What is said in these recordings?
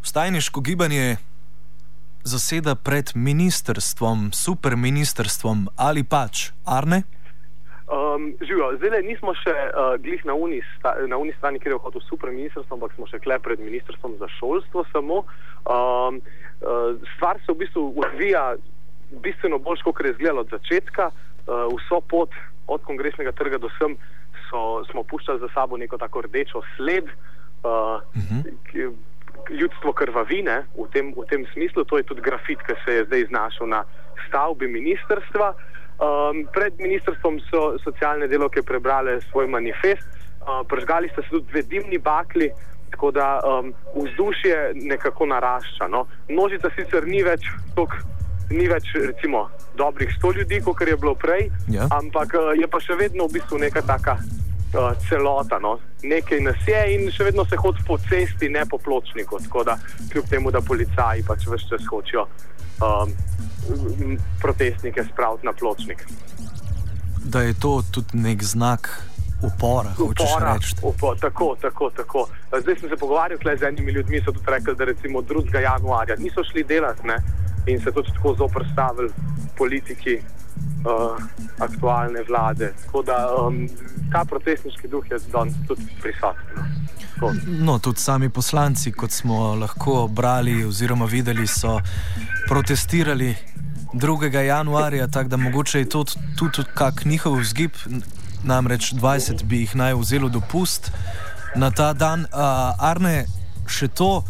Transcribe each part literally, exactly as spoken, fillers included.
Vstajniško gibanje zaseda pred ministrstvom, superministrstvom ali pač, Arne? Um, živijo, zdaj nismo še uh, glih na uni, sta, na uni strani, kjer je vhodil superministrstvo, ampak smo še kle pred ministrstvom za šolstvo samo. Um, uh, stvar se v bistvu odvija bistveno bolj, kot je izgledalo od začetka. Uh, vso pot od Kongresnega trga do sem so, smo puščali za sabo neko tako rdečo sled, uh, uh-huh. ljudstvo krvavine v tem, v tem smislu. To je tudi grafit, ki se je zdaj znašel na stavbi ministrstva. Um, pred ministrstvom so socialne delavke prebrale svoj manifest, uh, pržgali sta se tudi dve dimni bakli, tako da um, vzdušje nekako narašča. No. Množica sicer ni več, tok, ni več recimo dobrih sto ljudi, kot je bilo prej, ja. ampak uh, je pa še vedno v bistvu neka taka uh, celota. No. Nekaj nas je in še vedno se hodi po cesti, ne po pločniku, tako da kljub temu, da policaji pač ves čas hočijo um, protestnike spraviti na pločnik. Da je to tudi nek znak upora, hočeš reči. Upora, tako, tako, tako. Zdaj sem se pogovarjal z enimi ljudmi, so tudi rekli, da recimo drugega januarja niso šli delati, ne, in se tudi tako zoprstavili politiki uh, aktualne vlade. Tako da um, ta protestniški duh je danes tudi prisoten. No, tudi sami poslanci, kot smo lahko brali oziroma videli, so protestirali drugega januarja, tako da mogoče je to tudi kak njihov vzgib, namreč dvajset bi jih naj vzelo dopust na ta dan. Uh, Arne, še to,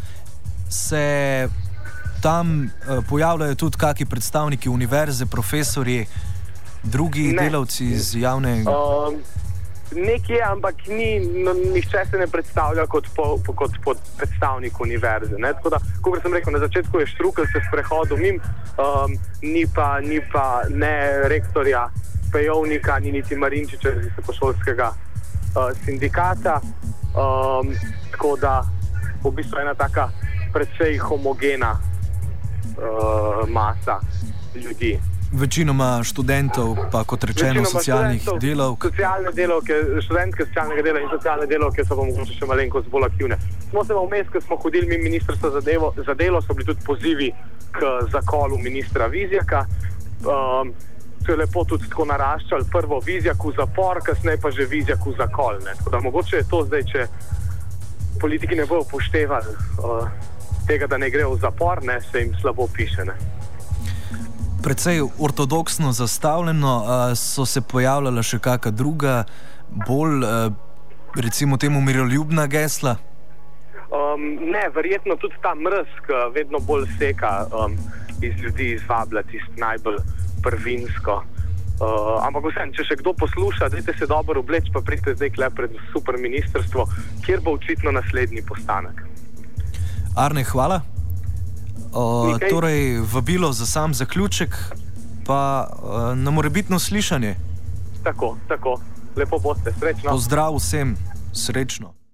se tam uh, pojavljajo tudi kaki predstavniki univerze, profesorji, drugi ne. delavci iz javne... Um. Nekje, ampak ni, no, nihče se ne predstavlja kot, po, po, kot, kot predstavnik univerze. Ne? Tako da, kot sem rekel, na začetku je Štrukelj se sprehodil mim, um, ni, pa, ni pa ne rektorja Pejovnika, ni niti Marinčiča iz visokošolskega uh, sindikata. Um, tako da, v bistvu ena taka precej homogena uh, masa ljudi. Večinoma študentov, pa kot rečeno Večinoma socialnih delavk. Socialne delavke, študentke socialnega dela in socialne delavke so pa mogoče še malenkost bolj aktivne. Smo se vmes, ko smo hodili mi ministrstva za, za delo, so bili tudi pozivi k zakolu ministra Vizjaka. Um, se je lepo tudi tako naraščal, prvo Vizjak v zapor, kasneje pa že Vizjak v zakol. Ne. Tako da mogoče je to zdaj, če politiki ne bojo upoštevali uh, tega, da ne gre v zapor, ne, se jim slabo piše. Ne. Precej ortodoksno zastavljeno, so se pojavljala še kakšna druga, bolj, recimo temu, miroljubna gesla? Um, ne, verjetno tudi ta mrz, ki vedno bolj seka um, iz ljudi, izvablja tisto najbolj prvinsko. Uh, ampak vsem, če še kdo posluša, dajte se dobro obleč, pa pridite zdaj kle pred superministrstvo, kjer bo očitno naslednji postanek. Arne, hvala. O, torej, vabilo za sam zaključek, pa uh, na morebitno slišanje. Tako, tako. Lepo boste, srečno. Pozdrav vsem, srečno.